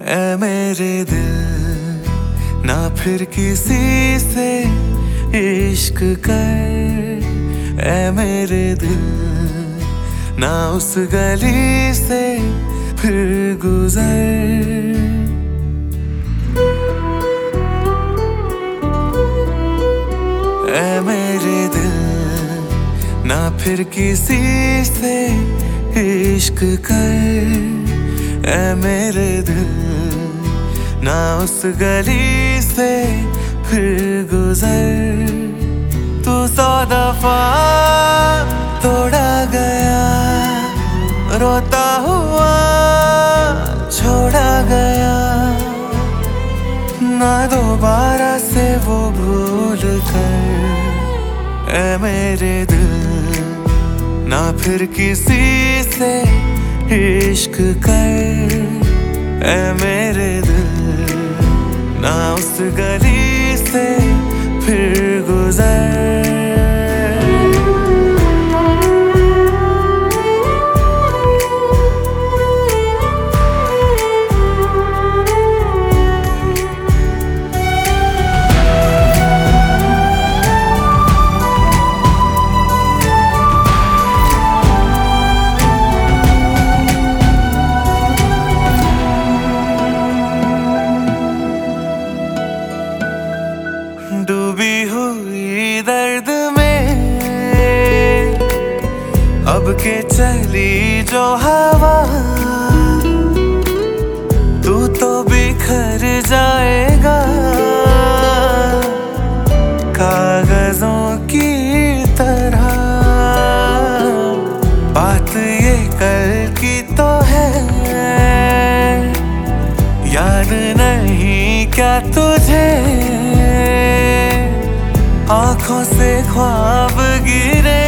ऐ मेरे दिल ना फिर किसी से इश्क कर। ऐ मेरे दिल ना उस गली से फिर गुजर। ऐ मेरे दिल ना फिर किसी से इश्क कर। ऐ मेरे दिल ना उस गली से फिर गुजर। तू 100 दफा तोड़ा गया, रोता हुआ छोड़ा गया, ना दोबारा से वो भूल कर। ऐ मेरे दिल ना फिर किसी से इश्क कर। ऐ मेरे दिल ना उस गली से फिर गुजर। डूबी हुई दर्द में अब के चली जो हवा, तू तो बिखर जाएगा कागजों की तरह। बात ये कल की तो है, याद नहीं क्या तुझे आंखों से ख्वाब गिरे,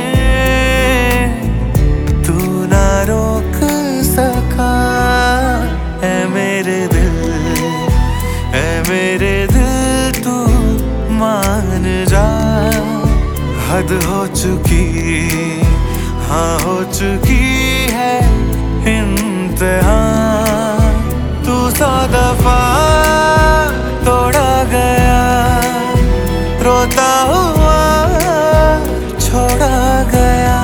तू ना रोक सका। ऐ मेरे दिल, ऐ मेरे दिल तू मान जा। हद हो चुकी, हाँ हो चुकी है इंतहा। तू 100 दफा तोड़ा गया, रोता हुआ छोड़ा गया।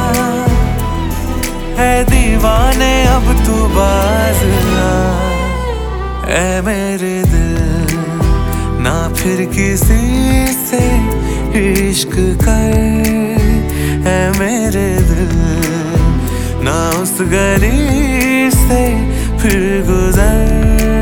है दीवाने अब तू बाज आ। ऐ मेरे दिल ना फिर किसी से इश्क कर। ऐ मेरे दिल ना उस गली से फिर गुजर।